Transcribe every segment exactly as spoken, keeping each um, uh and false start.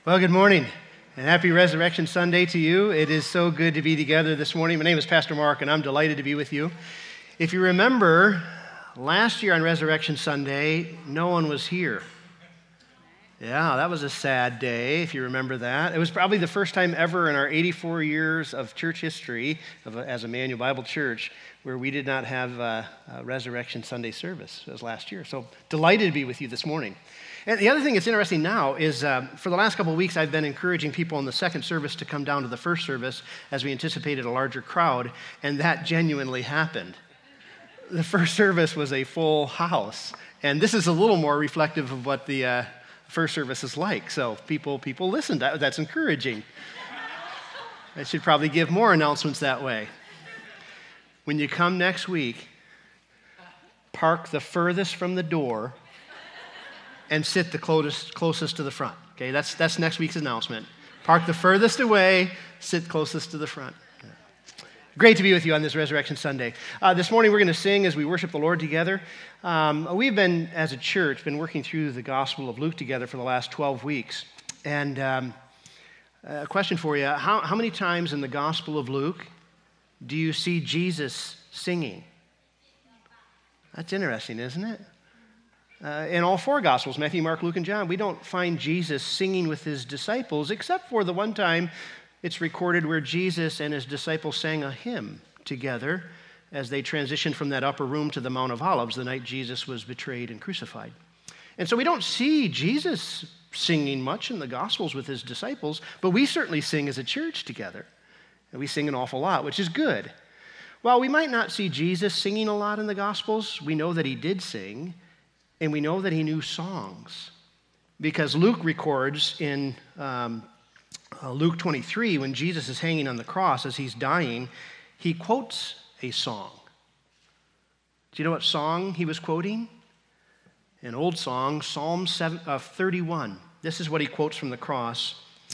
Well, good morning and happy Resurrection Sunday to you. It is so good to be together this morning. My name is Pastor Mark, and I'm delighted to be with you. If you remember, last year on Resurrection Sunday, no one was here. Yeah, that was a sad day, if you remember that. It was probably the first time ever in our eighty-four years of church history of a, as Emmanuel Bible Church where we did not have a, a Resurrection Sunday service. It was last year. So delighted to be with you this morning. And the other thing that's interesting now is uh, for the last couple of weeks, I've been encouraging people in the second service to come down to the first service as we anticipated a larger crowd, and that genuinely happened. The first service was a full house, and this is a little more reflective of what the uh, first service is like. So people people listened. That, that's encouraging. I should probably give more announcements that way. When you come next week, park the furthest from the door and sit the closest, closest to the front. Okay, that's that's next week's announcement. Park the furthest away, sit closest to the front. Great to be with you on this Resurrection Sunday. Uh, this morning we're going to sing as we worship the Lord together. Um, we've been, as a church, been working through the Gospel of Luke together for the last twelve weeks. And um, a question for you, how, how many times in the Gospel of Luke do you see Jesus singing? That's interesting, isn't it? Uh, in all four Gospels, Matthew, Mark, Luke, and John, we don't find Jesus singing with his disciples, except for the one time it's recorded where Jesus and his disciples sang a hymn together as they transitioned from that upper room to the Mount of Olives the night Jesus was betrayed and crucified. And so we don't see Jesus singing much in the Gospels with his disciples, but we certainly sing as a church together. And we sing an awful lot, which is good. While we might not see Jesus singing a lot in the Gospels, we know that he did sing. And we know that he knew songs because Luke records in um, uh, Luke twenty-three, when Jesus is hanging on the cross as he's dying, he quotes a song. Do you know what song he was quoting? An old song, Psalm thirty-one. This is what he quotes from the cross,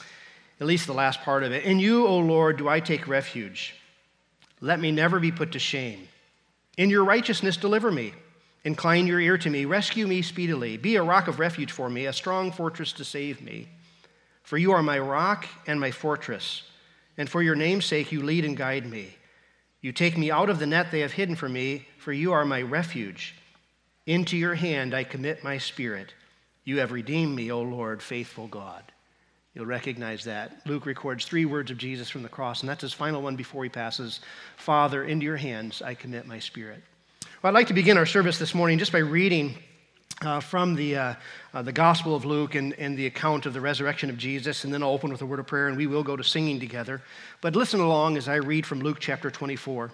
at least the last part of it. In you, O Lord, do I take refuge. Let me never be put to shame. In your righteousness, deliver me. Incline your ear to me, rescue me speedily. Be a rock of refuge for me, a strong fortress to save me. For you are my rock and my fortress, and for your name's sake you lead and guide me. You take me out of the net they have hidden for me, for you are my refuge. Into your hand I commit my spirit. You have redeemed me, O Lord, faithful God. You'll recognize that. Luke records three words of Jesus from the cross, and that's his final one before he passes. Father, into your hands I commit my spirit. Well, I'd like to begin our service this morning just by reading uh, from the uh, uh, the Gospel of Luke and, and the account of the resurrection of Jesus, and then I'll open with a word of prayer, and we will go to singing together. But listen along as I read from Luke chapter twenty-four.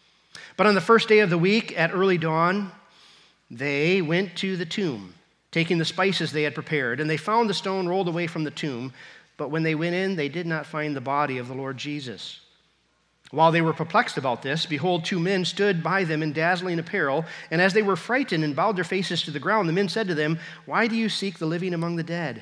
But on the first day of the week, at early dawn, they went to the tomb, taking the spices they had prepared, and they found the stone rolled away from the tomb. But when they went in, they did not find the body of the Lord Jesus. While they were perplexed about this, behold, two men stood by them in dazzling apparel, and as they were frightened and bowed their faces to the ground, the men said to them, Why do you seek the living among the dead?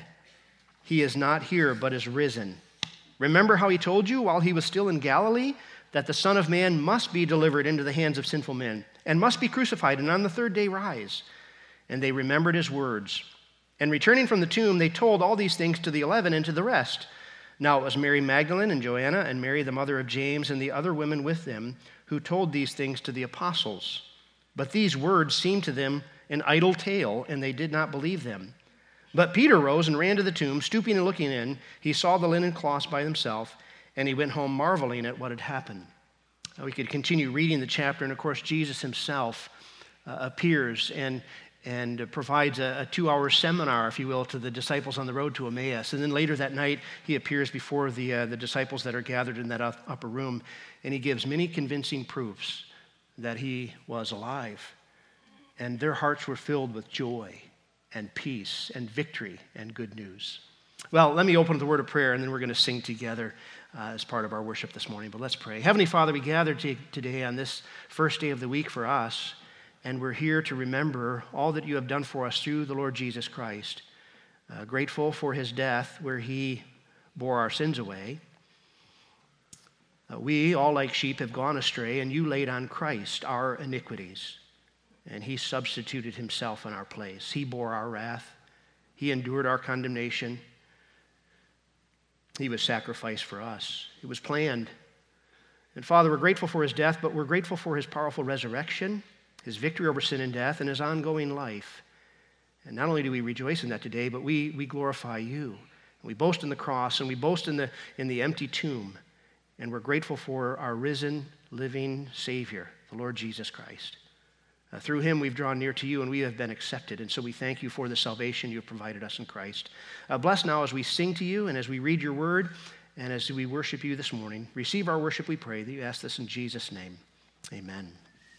He is not here, but is risen. Remember how he told you while he was still in Galilee, that the Son of Man must be delivered into the hands of sinful men, and must be crucified, and on the third day rise. And they remembered his words. And returning from the tomb, they told all these things to the eleven and to the rest. Now it was Mary Magdalene and Joanna and Mary, the mother of James, and the other women with them who told these things to the apostles. But these words seemed to them an idle tale, and they did not believe them. But Peter rose and ran to the tomb, stooping and looking in. He saw the linen cloths by themselves, and he went home marveling at what had happened. Now we could continue reading the chapter, and of course Jesus himself uh, appears and and provides a, a two-hour seminar, if you will, to the disciples on the road to Emmaus. And then later that night, he appears before the, uh, the disciples that are gathered in that upper room, and he gives many convincing proofs that he was alive. And their hearts were filled with joy and peace and victory and good news. Well, let me open with a word of prayer, and then we're going to sing together uh, as part of our worship this morning. But let's pray. Heavenly Father, we gather t- today on this first day of the week for us, and we're here to remember all that you have done for us through the Lord Jesus Christ. Uh, grateful for his death where he bore our sins away. Uh, we, all like sheep, have gone astray, and you laid on Christ our iniquities. And he substituted himself in our place. He bore our wrath. He endured our condemnation. He was sacrificed for us. It was planned. And Father, we're grateful for his death, but we're grateful for his powerful resurrection, his victory over sin and death, and his ongoing life. And not only do we rejoice in that today, but we, we glorify you. We boast in the cross, and we boast in the, in the empty tomb. And we're grateful for our risen, living Savior, the Lord Jesus Christ. Uh, through him, we've drawn near to you, and we have been accepted. And so we thank you for the salvation you have provided us in Christ. Uh, bless now as we sing to you and as we read your word and as we worship you this morning. Receive our worship, we pray, that you ask this in Jesus' name. Amen.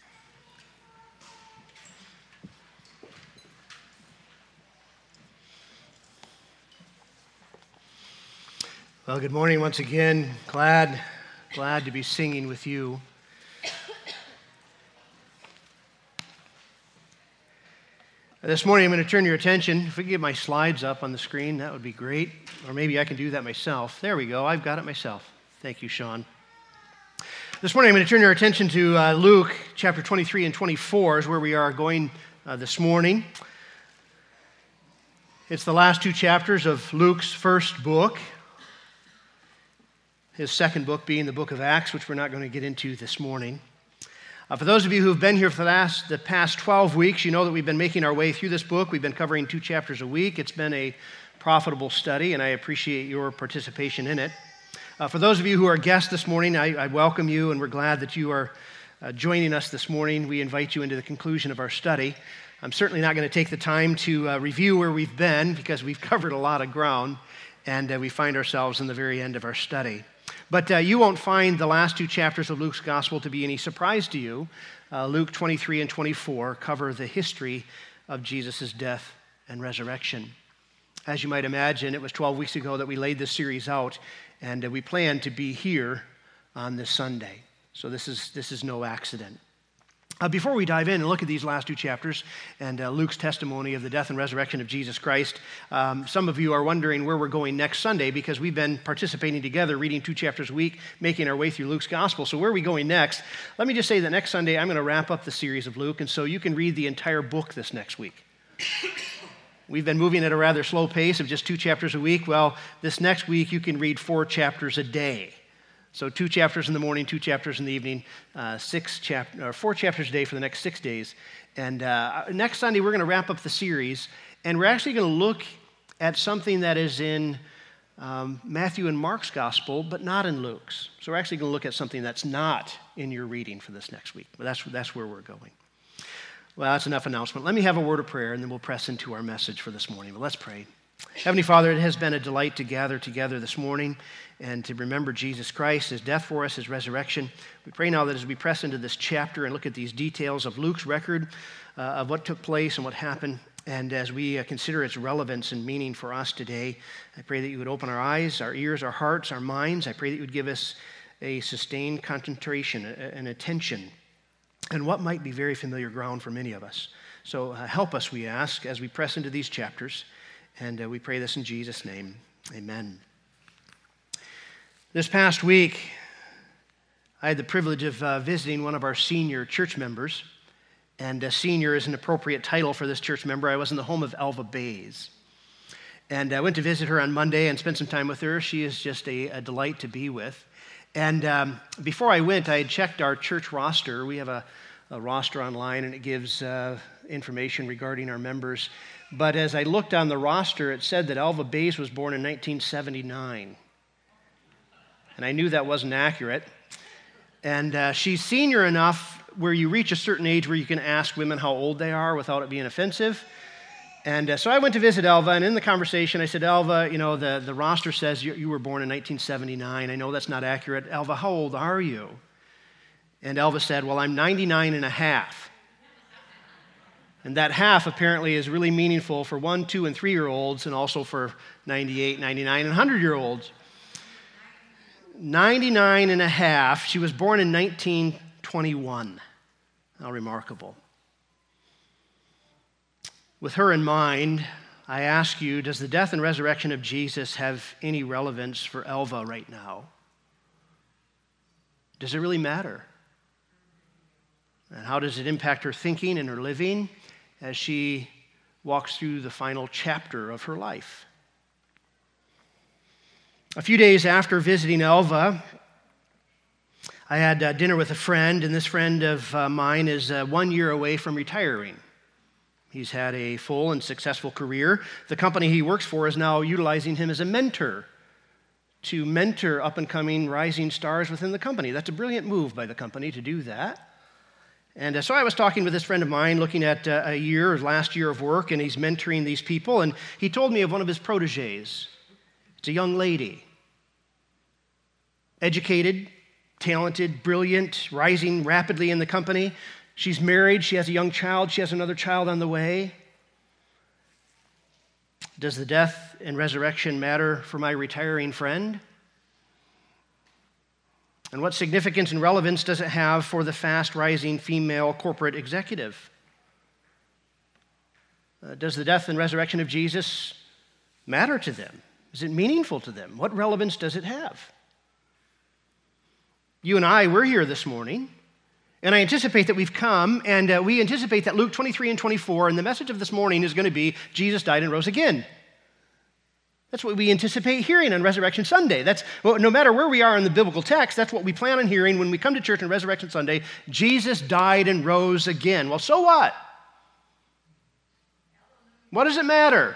Well, good morning once again. Glad, glad to be singing with you. This morning I'm going to turn your attention, if we can get my slides up on the screen, that would be great. Or maybe I can do that myself. There we go, I've got it myself. Thank you, Sean. This morning I'm going to turn your attention to uh, Luke chapter twenty-three and twenty-four is where we are going uh, this morning. It's the last two chapters of Luke's first book. His second book being the book of Acts, which we're not going to get into this morning. Uh, for those of you who have been here for the, last, the past twelve weeks, you know that we've been making our way through this book. We've been covering two chapters a week. It's been a profitable study, and I appreciate your participation in it. Uh, for those of you who are guests this morning, I, I welcome you, and we're glad that you are uh, joining us this morning. We invite you into the conclusion of our study. I'm certainly not going to take the time to uh, review where we've been, because we've covered a lot of ground, and uh, we find ourselves in the very end of our study. But uh, you won't find the last two chapters of Luke's gospel to be any surprise to you. Uh, Luke twenty-three and twenty-four cover the history of Jesus' death and resurrection. As you might imagine, it was twelve weeks ago that we laid this series out, and uh, we planned to be here on this Sunday. So this is, this is no accident. Uh, before we dive in and look at these last two chapters and uh, Luke's testimony of the death and resurrection of Jesus Christ, um, some of you are wondering where we're going next Sunday, because we've been participating together, reading two chapters a week, making our way through Luke's gospel. So where are we going next? Let me just say that next Sunday I'm going to wrap up the series of Luke, and so you can read the entire book this next week. We've been moving at a rather slow pace of just two chapters a week. Well, this next week you can read four chapters a day. So two chapters in the morning, two chapters in the evening, uh, six chap- or four chapters a day for the next six days. And uh, next Sunday, we're going to wrap up the series, and we're actually going to look at something that is in um, Matthew and Mark's gospel, but not in Luke's. So we're actually going to look at something that's not in your reading for this next week. But that's, that's where we're going. Well, that's enough announcement. Let me have a word of prayer, and then we'll press into our message for this morning. But let's pray. Heavenly Father, it has been a delight to gather together this morning and to remember Jesus Christ, his death for us, his resurrection. We pray now that as we press into this chapter and look at these details of Luke's record uh, of what took place and what happened, and as we uh, consider its relevance and meaning for us today, I pray that you would open our eyes, our ears, our hearts, our minds. I pray that you would give us a sustained concentration and attention and what might be very familiar ground for many of us. So uh, help us, we ask, as we press into these chapters. And uh, we pray this in Jesus' name. Amen. This past week, I had the privilege of uh, visiting one of our senior church members. And uh, senior is an appropriate title for this church member. I was in the home of Alva Bays. And I went to visit her on Monday and spent some time with her. She is just a, a delight to be with. And um, before I went, I had checked our church roster. We have a, a roster online, and it gives uh, information regarding our members. But as I looked on the roster, it said that Alva Bays was born in nineteen seventy-nine. And I knew that wasn't accurate. And uh, she's senior enough where you reach a certain age where you can ask women how old they are without it being offensive. And uh, so I went to visit Alva, and in the conversation, I said, Alva, you know, the, the roster says you, you were born in nineteen seventy-nine. I know that's not accurate. Alva, how old are you? And Alva said, well, I'm ninety-nine and a half. And that half apparently is really meaningful for one, two, and three-year-olds, and also for ninety-eight, ninety-nine, and one hundred-year-olds. ninety-nine and a half. She was born in nineteen twenty-one. How remarkable. With her in mind, I ask you, does the death and resurrection of Jesus have any relevance for Alva right now? Does it really matter? And how does it impact her thinking and her living as she walks through the final chapter of her life? A few days after visiting Elva, I had uh, dinner with a friend, and this friend of uh, mine is uh, one year away from retiring. He's had a full and successful career. The company he works for is now utilizing him as a mentor to mentor up-and-coming rising stars within the company. That's a brilliant move by the company to do that. And uh, so I was talking with this friend of mine, looking at uh, a year, last year of work, and he's mentoring these people, and he told me of one of his proteges. It's a young lady, educated, talented, brilliant, rising rapidly in the company. She's married, she has a young child, she has another child on the way. Does the death and resurrection matter for my retiring friend? And what significance and relevance does it have for the fast-rising female corporate executive? Uh, does the death and resurrection of Jesus matter to them? Is it meaningful to them? What relevance does it have? You and I, we're here this morning, and I anticipate that we've come, and uh, we anticipate that Luke twenty-three and twenty-four, and the message of this morning is going to be, Jesus died and rose again. That's what we anticipate hearing on Resurrection Sunday. That's well, no matter where we are in the biblical text, that's what we plan on hearing when we come to church on Resurrection Sunday. Jesus died and rose again. Well, so what? What does it matter?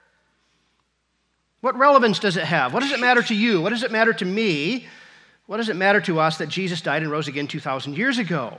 What relevance does it have? What does it matter to you? What does it matter to me? What does it matter to us that Jesus died and rose again two thousand years ago?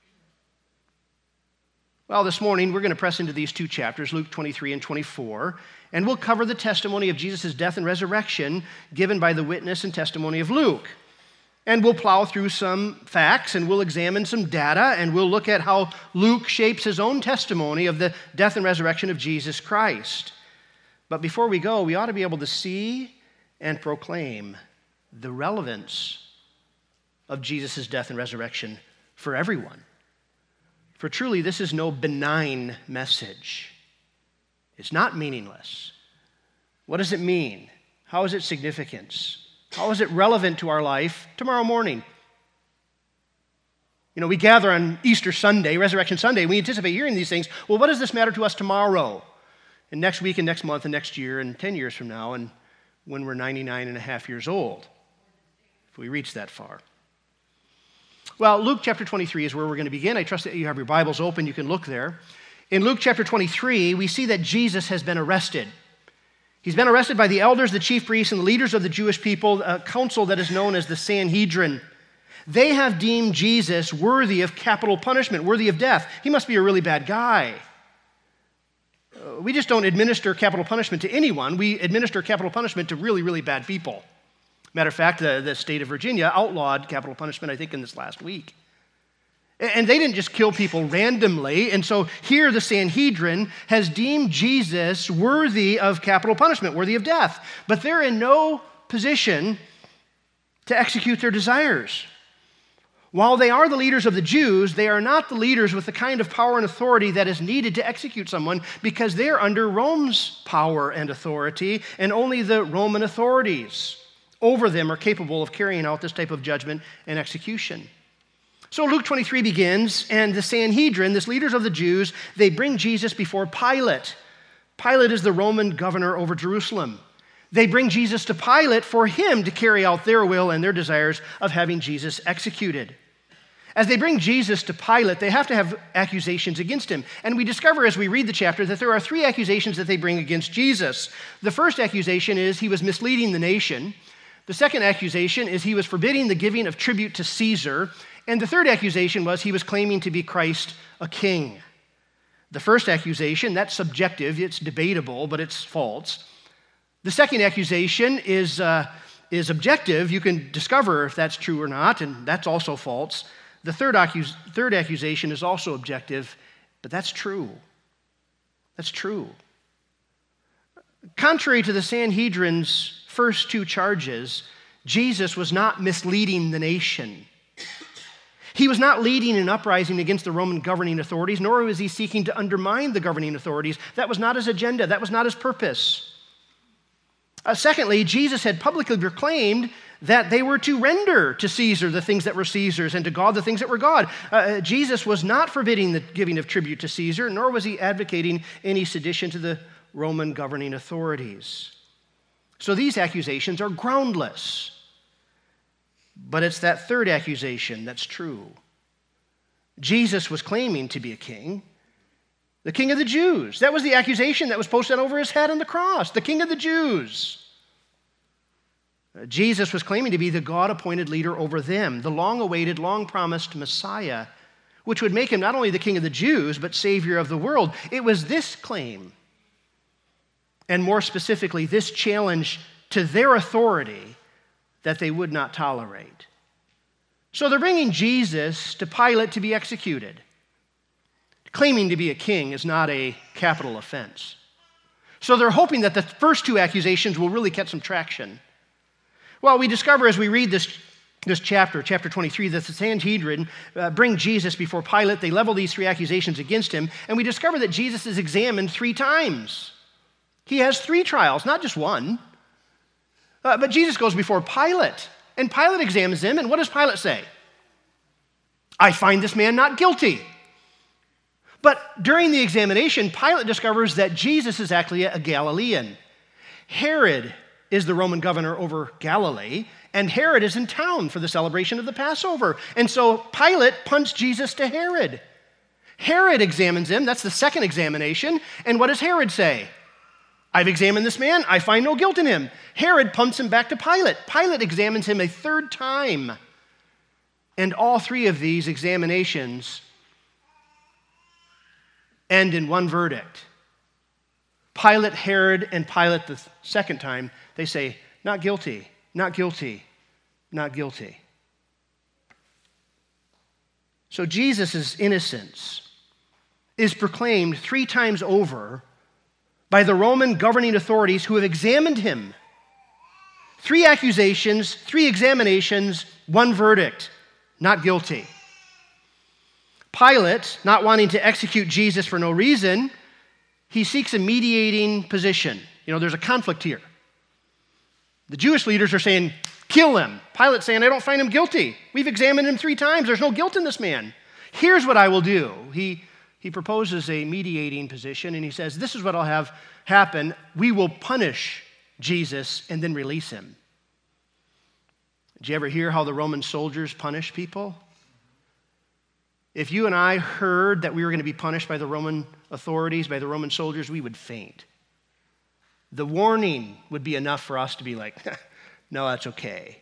Well, this morning we're going to press into these two chapters, Luke twenty-three and twenty-four, and we'll cover the testimony of Jesus' death and resurrection given by the witness and testimony of Luke. And we'll plow through some facts, and we'll examine some data, and we'll look at how Luke shapes his own testimony of the death and resurrection of Jesus Christ. But before we go, we ought to be able to see and proclaim the relevance of Jesus' death and resurrection for everyone. For truly, this is no benign message. It's not meaningless. What does it mean? How is it significant? How is it relevant to our life tomorrow morning? You know, we gather on Easter Sunday, Resurrection Sunday, and we anticipate hearing these things. Well, what does this matter to us tomorrow, and next week, and next month, and next year, and ten years from now, and when we're ninety-nine and a half years old, if we reach that far? Well, Luke chapter twenty-three is where we're going to begin. I trust that you have your Bibles open. You can look there. In Luke chapter twenty-three, we see that Jesus has been arrested. He's been arrested by the elders, the chief priests, and the leaders of the Jewish people, a council that is known as the Sanhedrin. They have deemed Jesus worthy of capital punishment, worthy of death. He must be a really bad guy. Uh, we just don't administer capital punishment to anyone. We administer capital punishment to really, really bad people. Matter of fact, the, the state of Virginia outlawed capital punishment, I think, in this last week. And they didn't just kill people randomly. And so here the Sanhedrin has deemed Jesus worthy of capital punishment, worthy of death. But they're in no position to execute their desires. While they are the leaders of the Jews, they are not the leaders with the kind of power and authority that is needed to execute someone, because they're under Rome's power and authority, and only the Roman authorities over them are capable of carrying out this type of judgment and execution. So Luke twenty-three begins, and the Sanhedrin, this leaders of the Jews, they bring Jesus before Pilate. Pilate is the Roman governor over Jerusalem. They bring Jesus to Pilate for him to carry out their will and their desires of having Jesus executed. As they bring Jesus to Pilate, they have to have accusations against him. And we discover as we read the chapter that there are three accusations that they bring against Jesus. The first accusation is he was misleading the nation. The second accusation is he was forbidding the giving of tribute to Caesar. And the third accusation was he was claiming to be Christ, a king. The first accusation, that's subjective, it's debatable, but it's false. The second accusation is, uh, is objective. You can discover if that's true or not, and that's also false. The third, accus- third accusation is also objective, but that's true. That's true. Contrary to the Sanhedrin's first two charges, Jesus was not misleading the nation. He was not leading an uprising against the Roman governing authorities, nor was he seeking to undermine the governing authorities. That was not his agenda. That was not his purpose. Uh, secondly, Jesus had publicly proclaimed that they were to render to Caesar the things that were Caesar's and to God the things that were God. Uh, Jesus was not forbidding the giving of tribute to Caesar, nor was he advocating any sedition to the Roman governing authorities. So these accusations are groundless. But it's that third accusation that's true. Jesus was claiming to be a king, the king of the Jews. That was the accusation that was posted over his head on the cross, the king of the Jews. Jesus was claiming to be the God-appointed leader over them, the long-awaited, long-promised Messiah, which would make him not only the king of the Jews, but Savior of the world. It was this claim, and more specifically, this challenge to their authority, that they would not tolerate. So they're bringing Jesus to Pilate to be executed. Claiming to be a king is not a capital offense. So they're hoping that the first two accusations will really get some traction. Well, we discover as we read this, this chapter, chapter twenty-three, that the Sanhedrin uh, bring Jesus before Pilate. They level these three accusations against him, and we discover that Jesus is examined three times. He has three trials, not just one. Uh, but Jesus goes before Pilate, and Pilate examines him, and what does Pilate say? I find this man not guilty. But during the examination, Pilate discovers that Jesus is actually a Galilean. Herod is the Roman governor over Galilee, and Herod is in town for the celebration of the Passover. And so Pilate punts Jesus to Herod. Herod examines him, that's the second examination, and what does Herod say? I've examined this man, I find no guilt in him. Herod pumps him back to Pilate. Pilate examines him a third time. And all three of these examinations end in one verdict. Pilate, Herod, and Pilate the second time, they say, not guilty, not guilty, not guilty. So Jesus' innocence is proclaimed three times over by the Roman governing authorities who have examined him. Three accusations, three examinations, one verdict, not guilty. Pilate, not wanting to execute Jesus for no reason, he seeks a mediating position. You know, there's a conflict here. The Jewish leaders are saying, kill him. Pilate's saying, I don't find him guilty. We've examined him three times. There's no guilt in this man. Here's what I will do. He He proposes a mediating position, and he says, this is what I'll have happen. We will punish Jesus and then release him. Did you ever hear how the Roman soldiers punish people? If you and I heard that we were going to be punished by the Roman authorities, by the Roman soldiers, we would faint. The warning would be enough for us to be like, no, that's okay.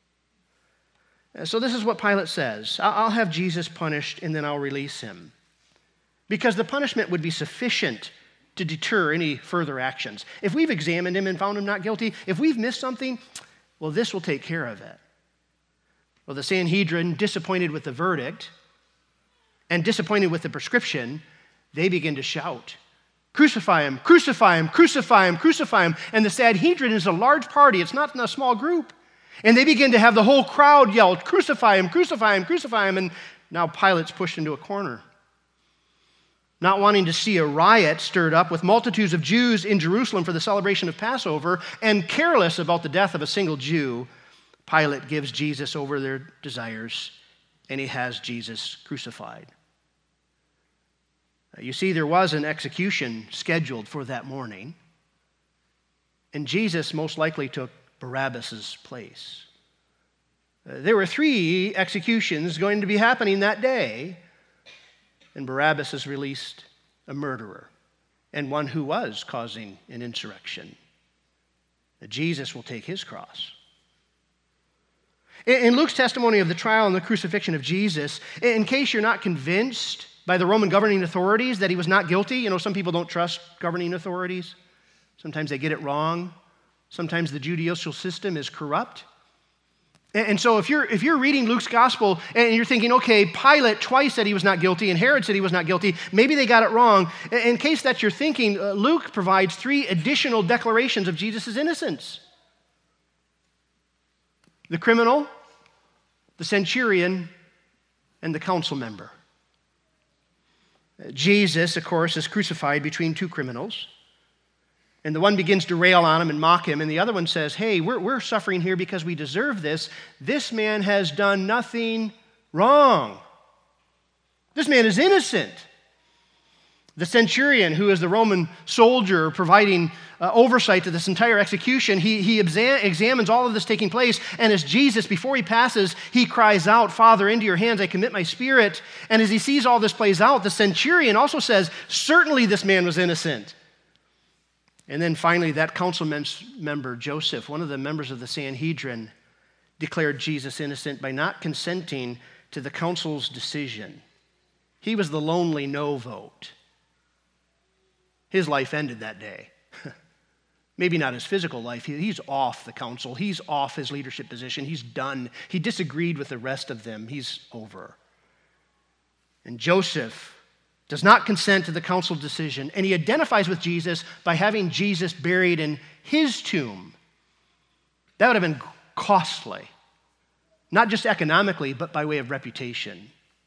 So this is what Pilate says. I'll have Jesus punished, and then I'll release him. Because the punishment would be sufficient to deter any further actions. If we've examined him and found him not guilty, if we've missed something, well, this will take care of it. Well, the Sanhedrin, disappointed with the verdict and disappointed with the prescription, they begin to shout, crucify him, crucify him, crucify him, crucify him. And the Sanhedrin is a large party. It's not in a small group. And they begin to have the whole crowd yell, crucify him, crucify him, crucify him. And now Pilate's pushed into a corner. Not wanting to see a riot stirred up with multitudes of Jews in Jerusalem for the celebration of Passover, and careless about the death of a single Jew, Pilate gives Jesus over their desires, and he has Jesus crucified. You see, there was an execution scheduled for that morning, and Jesus most likely took Barabbas' place. There were three executions going to be happening that day, and Barabbas is released, a murderer, and one who was causing an insurrection. Jesus will take his cross. In Luke's testimony of the trial and the crucifixion of Jesus, in case you're not convinced by the Roman governing authorities that he was not guilty, you know, some people don't trust governing authorities. Sometimes they get it wrong. Sometimes the judicial system is corrupt. And so if you're if you're reading Luke's gospel and you're thinking, okay, Pilate twice said he was not guilty and Herod said he was not guilty, maybe they got it wrong. In case that's your thinking, Luke provides three additional declarations of Jesus' innocence. The criminal, the centurion, and the council member. Jesus, of course, is crucified between two criminals. And the one begins to rail on him and mock him, and the other one says, hey, we're, we're suffering here because we deserve this. This man has done nothing wrong. This man is innocent. The centurion, who is the Roman soldier providing uh, oversight to this entire execution, he, he exa- examines all of this taking place, and as Jesus, before he passes, he cries out, "Father, into your hands I commit my spirit." And as he sees all this plays out, the centurion also says, "Certainly this man was innocent." And then finally, that council member, Joseph, one of the members of the Sanhedrin, declared Jesus innocent by not consenting to the council's decision. He was the lonely no vote. His life ended that day. Maybe not his physical life. He's off the council. He's off his leadership position. He's done. He disagreed with the rest of them. He's over. And Joseph does not consent to the council decision, and he identifies with Jesus by having Jesus buried in his tomb. That would have been costly, not just economically, but by way of reputation.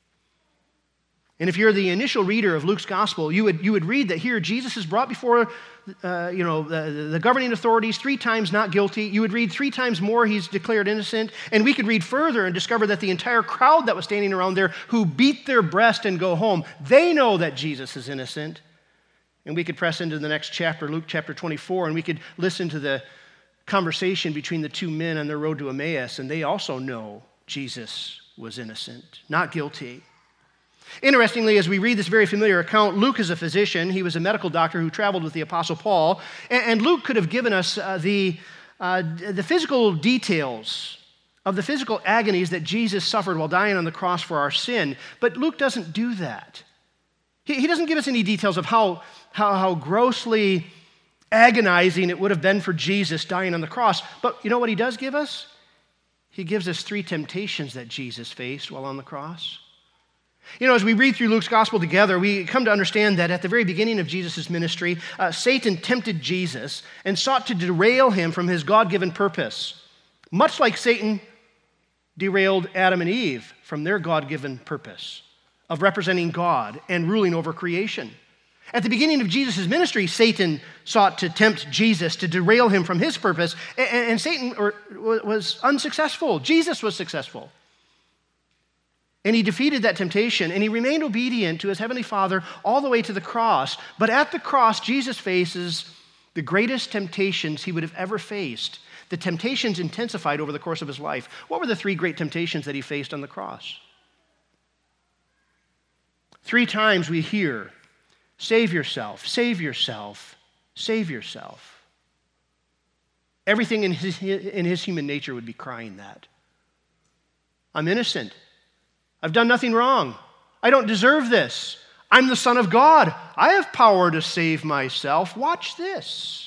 And if you're the initial reader of Luke's gospel, you would, you would read that here Jesus is brought before uh, you know, the, the governing authorities three times not guilty. You would read three times more he's declared innocent. And we could read further and discover that the entire crowd that was standing around there who beat their breast and go home, they know that Jesus is innocent. And we could press into the next chapter, Luke chapter twenty-four, and we could listen to the conversation between the two men on their road to Emmaus, and they also know Jesus was innocent, not guilty. Interestingly, as we read this very familiar account, Luke is a physician. He was a medical doctor who traveled with the Apostle Paul. And Luke could have given us uh, the, uh, the physical details of the physical agonies that Jesus suffered while dying on the cross for our sin. But Luke doesn't do that. He, he doesn't give us any details of how, how, how grossly agonizing it would have been for Jesus dying on the cross. But you know what he does give us? He gives us three temptations that Jesus faced while on the cross. You know, as we read through Luke's gospel together, we come to understand that at the very beginning of Jesus' ministry, uh, Satan tempted Jesus and sought to derail him from his God-given purpose, much like Satan derailed Adam and Eve from their God-given purpose of representing God and ruling over creation. At the beginning of Jesus' ministry, Satan sought to tempt Jesus to derail him from his purpose, and, and Satan or, was unsuccessful. Jesus was successful. And he defeated that temptation, and he remained obedient to his heavenly Father all the way to the cross. But at the cross, Jesus faces the greatest temptations he would have ever faced. The temptations intensified over the course of his life. What were the three great temptations that he faced on the cross? Three times we hear, "Save yourself, save yourself, save yourself." Everything in his, in his human nature would be crying that. I'm innocent. I've done nothing wrong. I don't deserve this. I'm the Son of God. I have power to save myself. Watch this.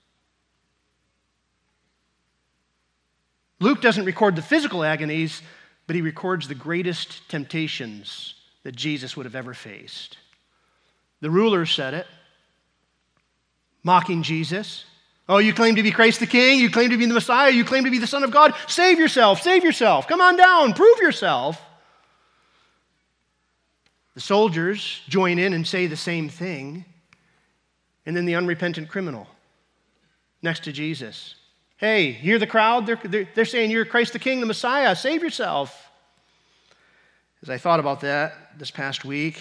Luke doesn't record the physical agonies, but he records the greatest temptations that Jesus would have ever faced. The rulers said it, mocking Jesus. "Oh, you claim to be Christ the King? You claim to be the Messiah? You claim to be the Son of God? Save yourself, save yourself. Come on down, prove yourself." The soldiers join in and say the same thing. And then the unrepentant criminal next to Jesus. "Hey, you hear the crowd? They're, they're, they're saying you're Christ the King, the Messiah. Save yourself." As I thought about that this past week,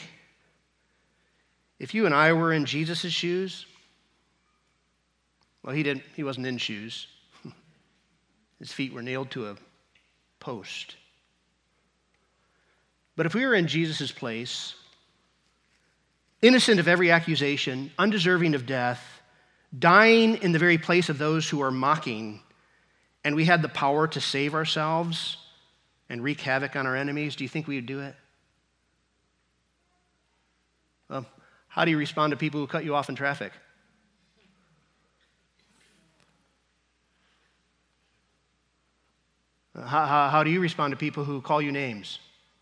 if you and I were in Jesus' shoes, well, he didn't. He wasn't in shoes. His feet were nailed to a post. But if we were in Jesus' place, innocent of every accusation, undeserving of death, dying in the very place of those who are mocking, and we had the power to save ourselves and wreak havoc on our enemies, do you think we would do it? Well, how do you respond to people who cut you off in traffic? How, how, how do you respond to people who call you names?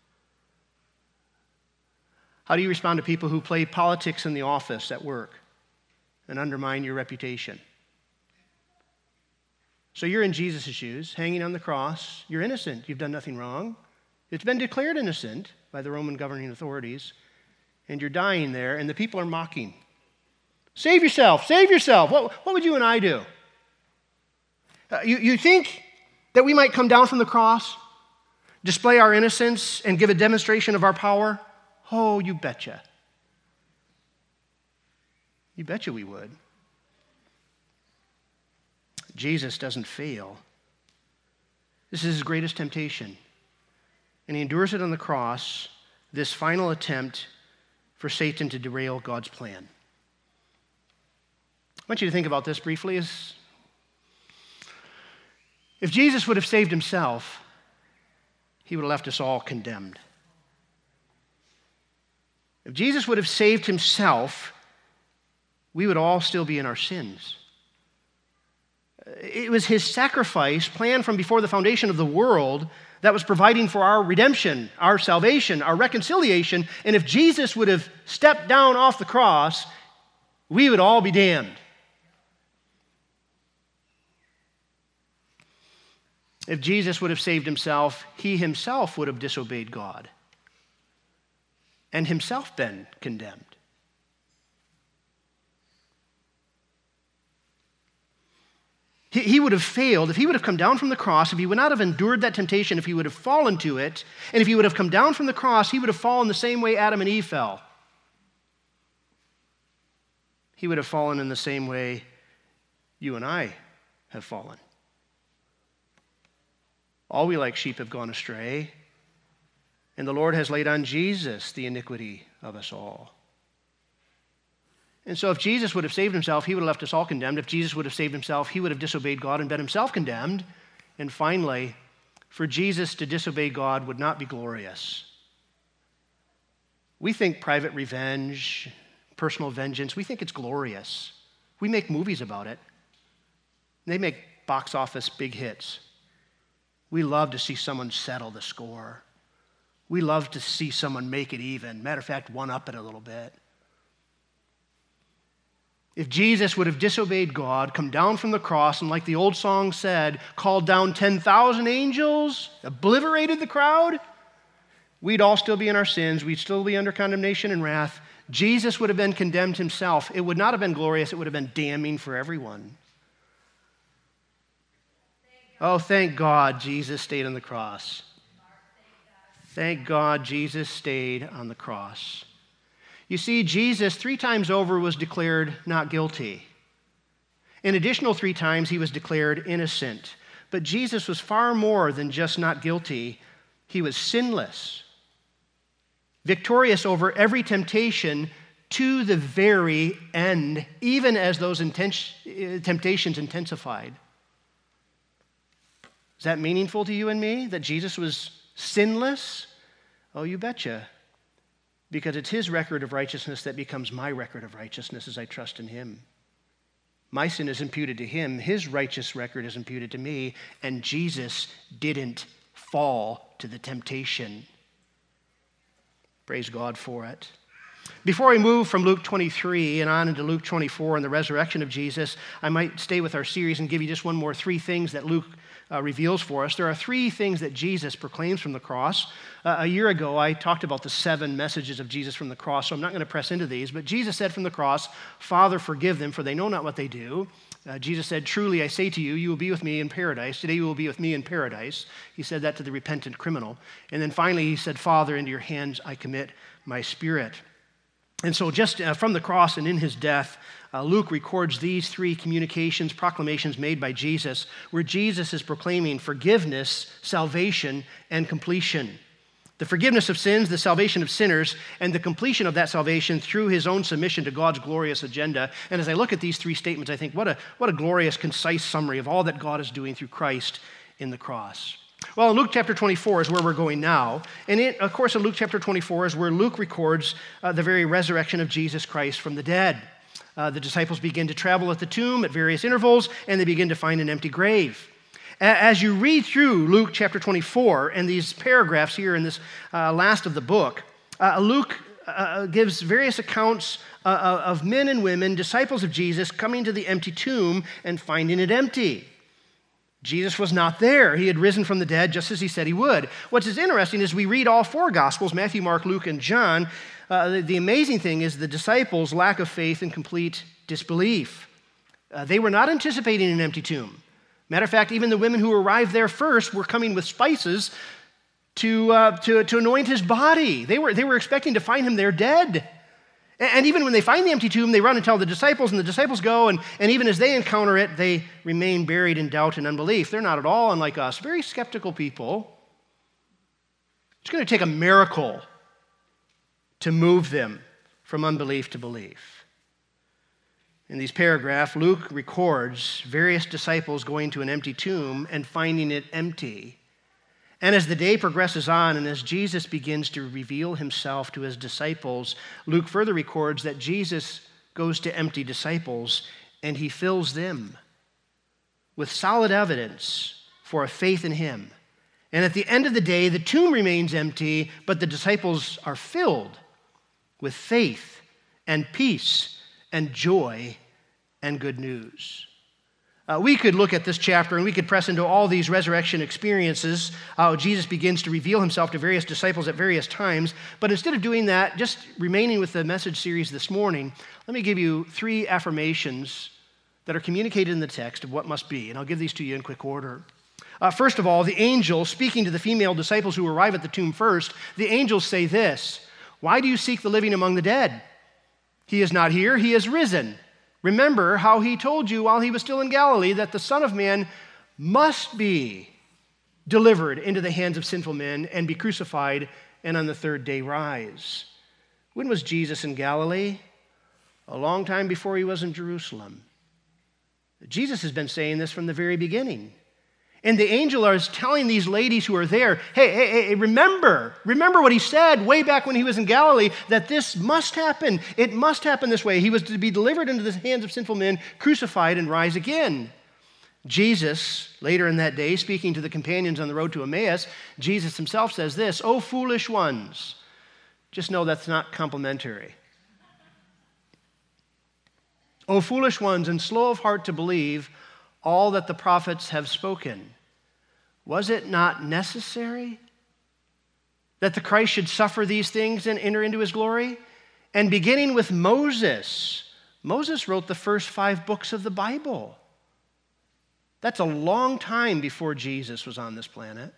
How do you respond to people who play politics in the office at work and undermine your reputation? So you're in Jesus' shoes, hanging on the cross. You're innocent. You've done nothing wrong. It's been declared innocent by the Roman governing authorities. And you're dying there, and the people are mocking. Save yourself. Save yourself. What, what would you and I do? Uh, you, you think that we might come down from the cross, display our innocence, and give a demonstration of our power? Oh, you betcha. You betcha we would. Jesus doesn't fail. This is his greatest temptation. And he endures it on the cross, this final attempt for Satan to derail God's plan. I want you to think about this briefly. Is if Jesus would have saved himself, he would have left us all condemned. If Jesus would have saved himself, we would all still be in our sins. It was his sacrifice, planned from before the foundation of the world, that was providing for our redemption, our salvation, our reconciliation. And if Jesus would have stepped down off the cross, we would all be damned. If Jesus would have saved himself, he himself would have disobeyed God and himself been condemned. He, he would have failed. If he would have come down from the cross, if he would not have endured that temptation, if he would have fallen to it, and if he would have come down from the cross, he would have fallen the same way Adam and Eve fell. He would have fallen in the same way you and I have fallen. All we like sheep have gone astray, and the Lord has laid on Jesus the iniquity of us all. And so if Jesus would have saved himself, he would have left us all condemned. If Jesus would have saved himself, he would have disobeyed God and been himself condemned. And finally, for Jesus to disobey God would not be glorious. We think private revenge, personal vengeance, we think it's glorious. We make movies about it. They make box office big hits. We love to see someone settle the score. We love to see someone make it even. Matter of fact, one up it a little bit. If Jesus would have disobeyed God, come down from the cross, and like the old song said, called down ten thousand angels, obliterated the crowd, we'd all still be in our sins. We'd still be under condemnation and wrath. Jesus would have been condemned himself. It would not have been glorious. It would have been damning for everyone. Oh, thank God Jesus stayed on the cross. Thank God Jesus stayed on the cross. You see, Jesus three times over was declared not guilty. An additional three times he was declared innocent. But Jesus was far more than just not guilty. He was sinless, victorious over every temptation to the very end, even as those inten- temptations intensified. Is that meaningful to you and me, that Jesus was sinless? Oh, you betcha. Because it's his record of righteousness that becomes my record of righteousness as I trust in him. My sin is imputed to him. His righteous record is imputed to me. And Jesus didn't fall to the temptation. Praise God for it. Before we move from Luke twenty-three and on into Luke twenty-four and the resurrection of Jesus, I might stay with our series and give you just one more three things that Luke uh, reveals for us. There are three things that Jesus proclaims from the cross. Uh, a year ago, I talked about the seven messages of Jesus from the cross, so I'm not going to press into these. But Jesus said from the cross, "Father, forgive them, for they know not what they do." Uh, Jesus said, "Truly I say to you, you will be with me in paradise. Today you will be with me in paradise." He said that to the repentant criminal. And then finally he said, "Father, into your hands I commit my spirit." And so just uh, from the cross and in his death, uh, Luke records these three communications, proclamations made by Jesus, where Jesus is proclaiming forgiveness, salvation, and completion. The forgiveness of sins, the salvation of sinners, and the completion of that salvation through his own submission to God's glorious agenda. And as I look at these three statements, I think, what a, what a glorious, concise summary of all that God is doing through Christ in the cross. Well, in Luke chapter twenty-four is where we're going now. And it, of course, in Luke chapter twenty-four is where Luke records uh, the very resurrection of Jesus Christ from the dead. Uh, the disciples begin to travel at the tomb at various intervals, and they begin to find an empty grave. As you read through Luke chapter twenty-four and these paragraphs here in this uh, last of the book, uh, Luke uh, gives various accounts uh, of men and women, disciples of Jesus, coming to the empty tomb and finding it empty. Jesus was not there. He had risen from the dead just as he said he would. What's interesting is we read all four Gospels, Matthew, Mark, Luke, and John. Uh, the, the amazing thing is the disciples' lack of faith and complete disbelief. Uh, they were not anticipating an empty tomb. Matter of fact, even the women who arrived there first were coming with spices to, uh, to, to anoint his body. They were, they were expecting to find him there dead. And even when they find the empty tomb, they run and tell the disciples, and the disciples go, and, and even as they encounter it, they remain buried in doubt and unbelief. They're not at all unlike us, very skeptical people. It's going to take a miracle to move them from unbelief to belief. In these paragraphs, Luke records various disciples going to an empty tomb and finding it empty. And as the day progresses on and as Jesus begins to reveal himself to his disciples, Luke further records that Jesus goes to empty disciples and he fills them with solid evidence for a faith in him. And at the end of the day, the tomb remains empty, but the disciples are filled with faith and peace and joy and good news. Uh, we could look at this chapter and we could press into all these resurrection experiences, how Jesus begins to reveal himself to various disciples at various times. But instead of doing that, just remaining with the message series this morning, let me give you three affirmations that are communicated in the text of what must be. And I'll give these to you in quick order. Uh, first of all, the angel speaking to the female disciples who arrive at the tomb first, the angels say this: "Why do you seek the living among the dead? He is not here, he is risen. Remember how he told you while he was still in Galilee that the Son of Man must be delivered into the hands of sinful men and be crucified and on the third day rise." When was Jesus in Galilee? A long time before he was in Jerusalem. Jesus has been saying this from the very beginning. And the angel is telling these ladies who are there, hey, hey, hey, remember, remember what he said way back when he was in Galilee, that this must happen. It must happen this way. He was to be delivered into the hands of sinful men, crucified, and rise again. Jesus, later in that day, speaking to the companions on the road to Emmaus, Jesus himself says this: "O foolish ones." Just know that's not complimentary. "O foolish ones, and slow of heart to believe all that the prophets have spoken. Was it not necessary that the Christ should suffer these things and enter into his glory?" And beginning with Moses, Moses wrote the first five books of the Bible. That's a long time before Jesus was on this planet.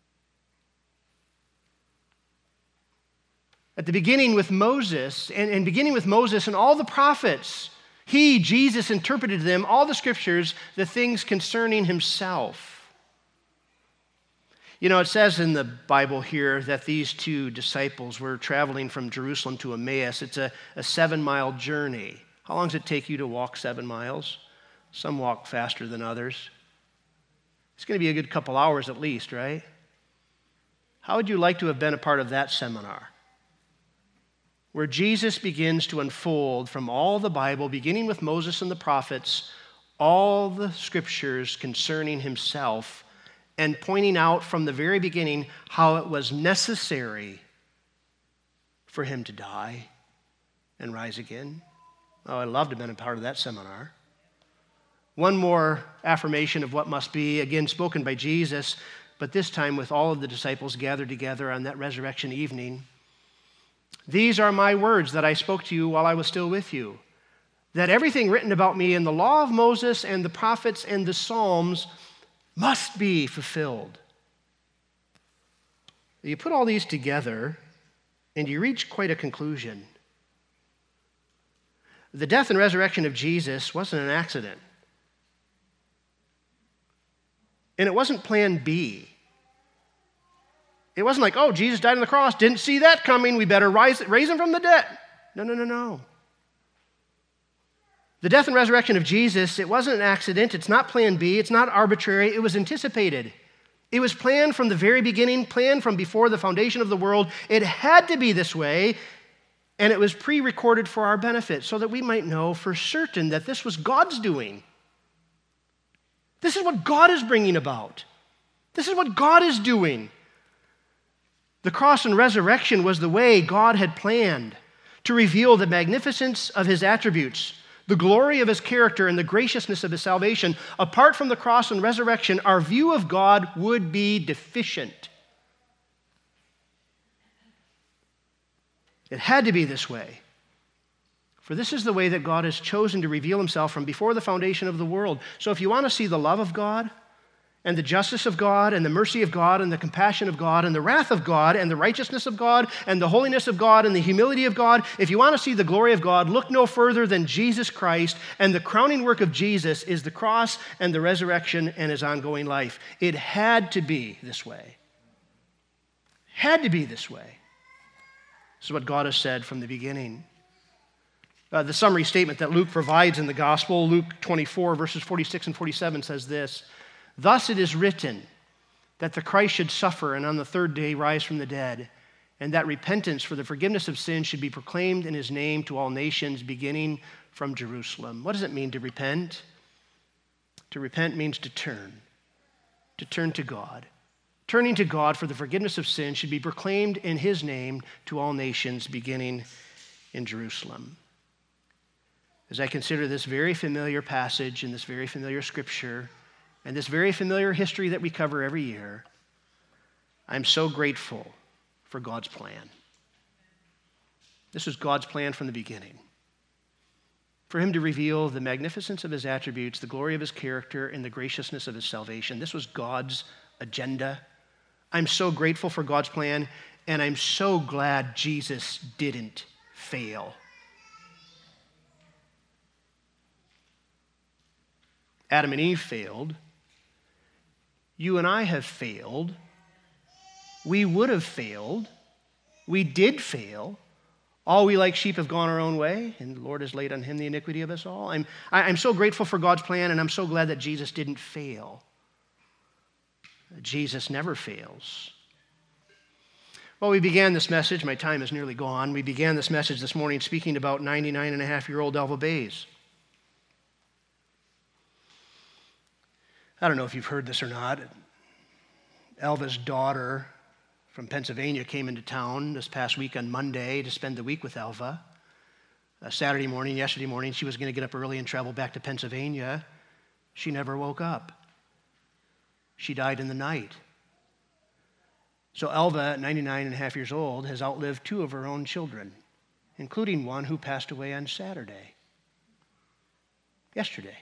At the beginning with Moses, and, and beginning with Moses and all the prophets, he, Jesus, interpreted to them, all the scriptures, the things concerning himself. You know, it says in the Bible here that these two disciples were traveling from Jerusalem to Emmaus. It's a, a seven-mile journey. How long does it take you to walk seven miles? Some walk faster than others. It's going to be a good couple hours at least, right? How would you like to have been a part of that seminar, where Jesus begins to unfold from all the Bible, beginning with Moses and the prophets, all the scriptures concerning himself, and pointing out from the very beginning how it was necessary for him to die and rise again? Oh, I'd love to have been a part of that seminar. One more affirmation of what must be, again spoken by Jesus, but this time with all of the disciples gathered together on that resurrection evening. "These are my words that I spoke to you while I was still with you, that everything written about me in the law of Moses and the prophets and the Psalms must be fulfilled." You put all these together and you reach quite a conclusion. The death and resurrection of Jesus wasn't an accident. And it wasn't plan B. It wasn't like, oh, Jesus died on the cross, didn't see that coming, we better rise, raise him from the dead. No, no, no, no. The death and resurrection of Jesus, it wasn't an accident, it's not plan B, it's not arbitrary, it was anticipated. It was planned from the very beginning, planned from before the foundation of the world. It had to be this way, and it was pre-recorded for our benefit so that we might know for certain that this was God's doing. This is what God is bringing about. This is what God is doing. The cross and resurrection was the way God had planned to reveal the magnificence of his attributes, the glory of his character, and the graciousness of his salvation. Apart from the cross and resurrection, our view of God would be deficient. It had to be this way. For this is the way that God has chosen to reveal himself from before the foundation of the world. So if you want to see the love of God, and the justice of God and the mercy of God and the compassion of God and the wrath of God and the righteousness of God and the holiness of God and the humility of God, if you want to see the glory of God, look no further than Jesus Christ, and the crowning work of Jesus is the cross and the resurrection and his ongoing life. It had to be this way. Had to be this way. This is what God has said from the beginning. Uh, the summary statement that Luke provides in the gospel, Luke twenty-four, verses forty-six and forty-seven, says this: "Thus it is written that the Christ should suffer and on the third day rise from the dead, and that repentance for the forgiveness of sins should be proclaimed in his name to all nations, beginning from Jerusalem." What does it mean to repent? To repent means to turn, to turn to God. Turning to God for the forgiveness of sins should be proclaimed in his name to all nations, beginning in Jerusalem. As I consider this very familiar passage and this very familiar scripture and this very familiar history that we cover every year, I'm so grateful for God's plan. This was God's plan from the beginning. For him to reveal the magnificence of his attributes, the glory of his character, and the graciousness of his salvation. This was God's agenda. I'm so grateful for God's plan, and I'm so glad Jesus didn't fail. Adam and Eve failed. You and I have failed. We would have failed. We did fail. All we like sheep have gone our own way, and the Lord has laid on him the iniquity of us all. I'm, I'm so grateful for God's plan, and I'm so glad that Jesus didn't fail. Jesus never fails. Well, we began this message. My time is nearly gone. We began this message this morning speaking about ninety-nine and a half year old Elva Bays. I don't know if you've heard this or not. Elva's daughter from Pennsylvania came into town this past week on Monday to spend the week with Elva. Uh, Saturday morning, yesterday morning, she was going to get up early and travel back to Pennsylvania. She never woke up. She died in the night. So Elva, at ninety-nine and a half years old, has outlived two of her own children, including one who passed away on Saturday, yesterday.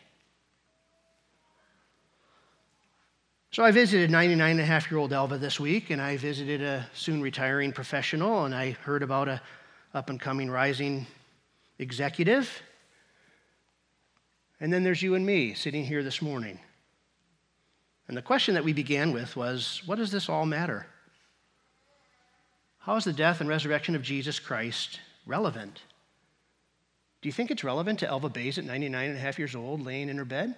So I visited ninety-nine and a half year old Elva this week, and I visited a soon retiring professional, and I heard about a up and coming rising executive. And then there's you and me sitting here this morning. And the question that we began with was, what does this all matter? How is the death and resurrection of Jesus Christ relevant? Do you think it's relevant to Elva Bays at ninety-nine and a half years old, laying in her bed?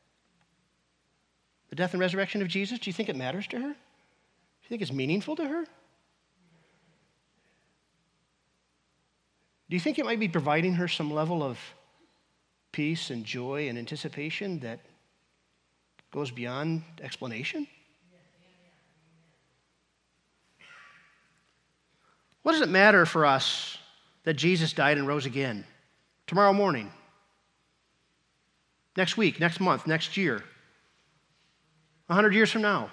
The death and resurrection of Jesus, do you think it matters to her? Do you think it's meaningful to her? Do you think it might be providing her some level of peace and joy and anticipation that goes beyond explanation? What does it matter for us that Jesus died and rose again tomorrow morning, next week, next month, next year, a hundred years from now?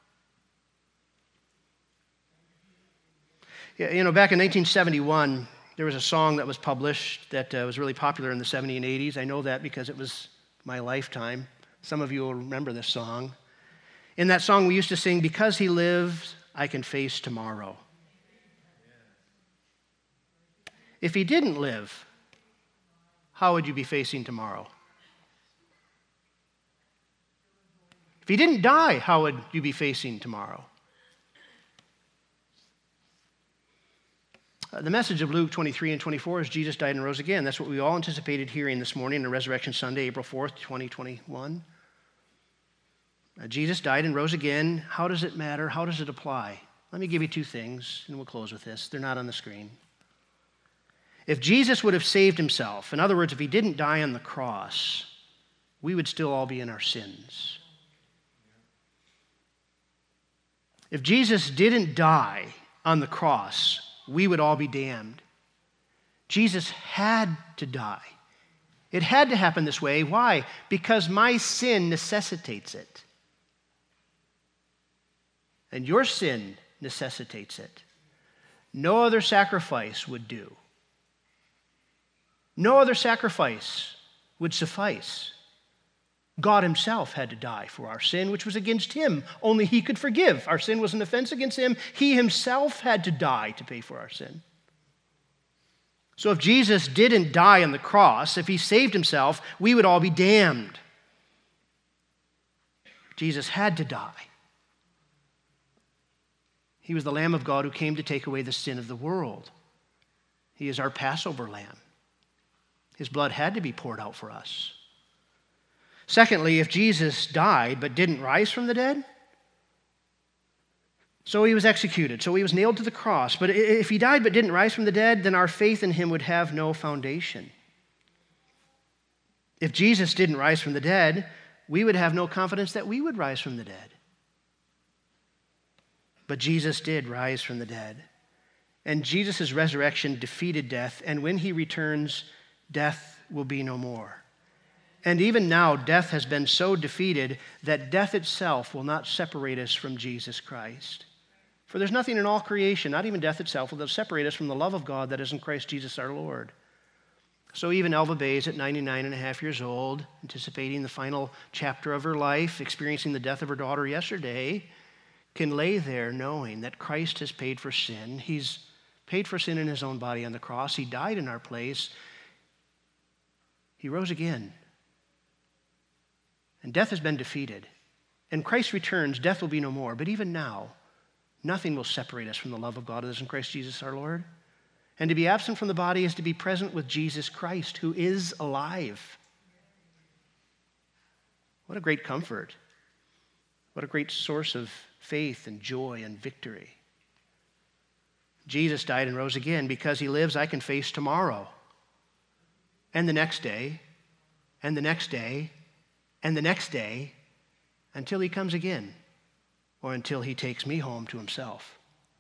Yeah, you know, back in nineteen seventy-one, there was a song that was published that uh, was really popular in the seventies and eighties. I know that because it was my lifetime. Some of you will remember this song. In that song, we used to sing, "Because he lives, I can face tomorrow." If he didn't live, how would you be facing tomorrow? If he didn't die, how would you be facing tomorrow? Uh, the message of Luke twenty-three and twenty-four is Jesus died and rose again. That's what we all anticipated hearing this morning on Resurrection Sunday, April fourth, twenty twenty-one. Uh, Jesus died and rose again. How does it matter? How does it apply? Let me give you two things, and we'll close with this. They're not on the screen. If Jesus would have saved himself, in other words, if he didn't die on the cross, we would still all be in our sins. If Jesus didn't die on the cross, we would all be damned. Jesus had to die. It had to happen this way. Why? Because my sin necessitates it. And your sin necessitates it. No other sacrifice would do. No other sacrifice would suffice. God himself had to die for our sin, which was against him. Only he could forgive. Our sin was an offense against him. He himself had to die to pay for our sin. So if Jesus didn't die on the cross, if he saved himself, we would all be damned. Jesus had to die. He was the Lamb of God who came to take away the sin of the world. He is our Passover lamb. His blood had to be poured out for us. Secondly, if Jesus died but didn't rise from the dead, so he was executed, so he was nailed to the cross. But if he died but didn't rise from the dead, then our faith in him would have no foundation. If Jesus didn't rise from the dead, we would have no confidence that we would rise from the dead. But Jesus did rise from the dead. And Jesus' resurrection defeated death, and when he returns, death will be no more. And even now, death has been so defeated that death itself will not separate us from Jesus Christ. For there's nothing in all creation, not even death itself, will separate us from the love of God that is in Christ Jesus our Lord. So even Elva Bays at ninety-nine and a half years old, anticipating the final chapter of her life, experiencing the death of her daughter yesterday, can lay there knowing that Christ has paid for sin. He's paid for sin in his own body on the cross. He died in our place. He rose again. And death has been defeated. And Christ returns, death will be no more. But even now, nothing will separate us from the love of God that is in Christ Jesus our Lord. And to be absent from the body is to be present with Jesus Christ, who is alive. What a great comfort. What a great source of faith and joy and victory. Jesus died and rose again. Because he lives, I can face tomorrow, and the next day, and the next day, and the next day, until he comes again, or until he takes me home to himself.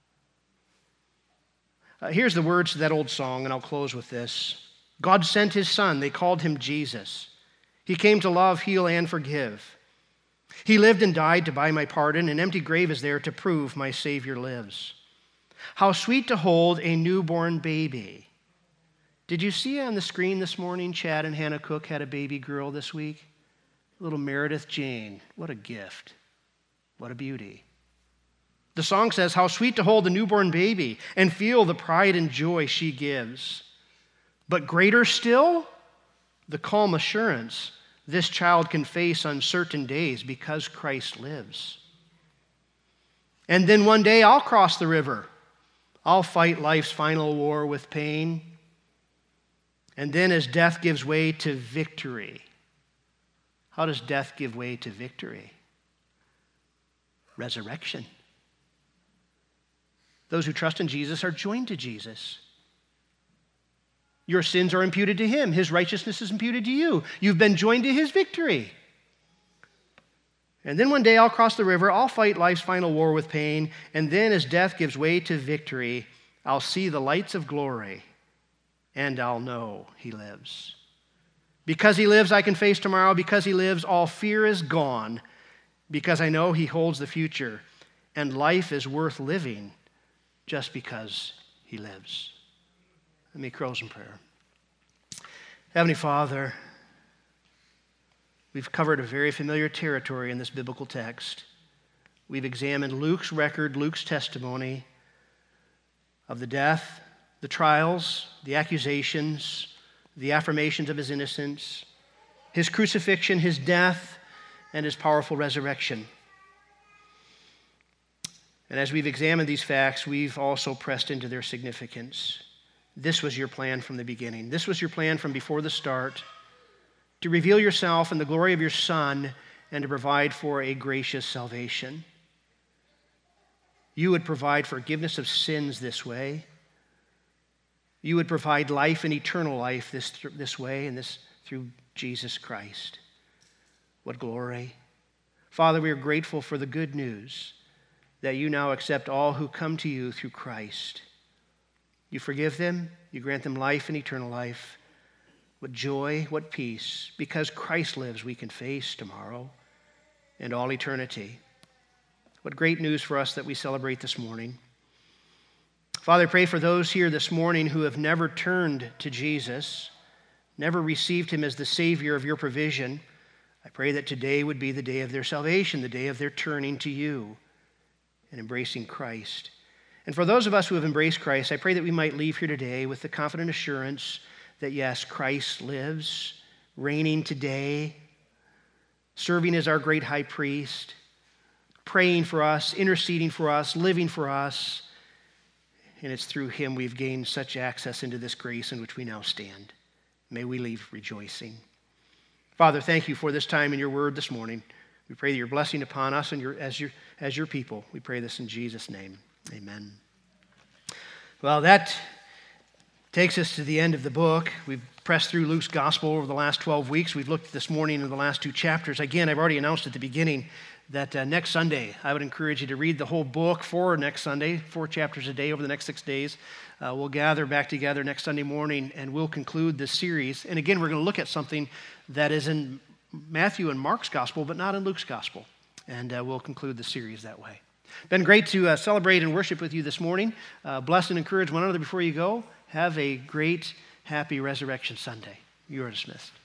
Uh, here's the words to that old song, and I'll close with this. God sent his son. They called him Jesus. He came to love, heal, and forgive. He lived and died to buy my pardon. An empty grave is there to prove my Savior lives. How sweet to hold a newborn baby. Did you see on the screen this morning, Chad and Hannah Cook had a baby girl this week? Little Meredith Jane. What a gift. What a beauty. The song says, how sweet to hold a newborn baby and feel the pride and joy she gives. But greater still, the calm assurance this child can face uncertain days because Christ lives. And then one day I'll cross the river. I'll fight life's final war with pain. And then as death gives way to victory. How does death give way to victory? Resurrection. Those who trust in Jesus are joined to Jesus. Your sins are imputed to him. His righteousness is imputed to you. You've been joined to his victory. And then one day I'll cross the river. I'll fight life's final war with pain. And then as death gives way to victory, I'll see the lights of glory. And I'll know he lives. Because he lives, I can face tomorrow. Because he lives, all fear is gone. Because I know he holds the future. And life is worth living just because he lives. Let me close in prayer. Heavenly Father, we've covered a very familiar territory in this biblical text. We've examined Luke's record, Luke's testimony of the death, the trials, the accusations, the affirmations of his innocence, his crucifixion, his death, and his powerful resurrection. And as we've examined these facts, we've also pressed into their significance. This was your plan from the beginning. This was your plan from before the start, to reveal yourself in the glory of your Son and to provide for a gracious salvation. You would provide forgiveness of sins this way. You would provide life and eternal life this, this way and this through Jesus Christ. What glory. Father, we are grateful for the good news that you now accept all who come to you through Christ. You forgive them, you grant them life and eternal life. What joy, what peace. Because Christ lives, we can face tomorrow and all eternity. What great news for us that we celebrate this morning. Father, I pray for those here this morning who have never turned to Jesus, never received him as the Savior of your provision. I pray that today would be the day of their salvation, the day of their turning to you and embracing Christ. And for those of us who have embraced Christ, I pray that we might leave here today with the confident assurance that, yes, Christ lives, reigning today, serving as our great high priest, praying for us, interceding for us, living for us. And it's through him we've gained such access into this grace in which we now stand. May we leave rejoicing. Father, thank you for this time in your word this morning. We pray that your blessing upon us and your, as, your, as your people. We pray this in Jesus' name. Amen. Well, that takes us to the end of the book. We've pressed through Luke's gospel over the last twelve weeks. We've looked this morning in the last two chapters. Again, I've already announced at the beginning that uh, next Sunday, I would encourage you to read the whole book for next Sunday, four chapters a day over the next six days. Uh, we'll gather back together next Sunday morning, and we'll conclude this series. And again, we're going to look at something that is in Matthew and Mark's gospel, but not in Luke's gospel. And uh, we'll conclude the series that way. Been great to uh, celebrate and worship with you this morning. Uh, bless and encourage one another before you go. Have a great, happy Resurrection Sunday. You are dismissed.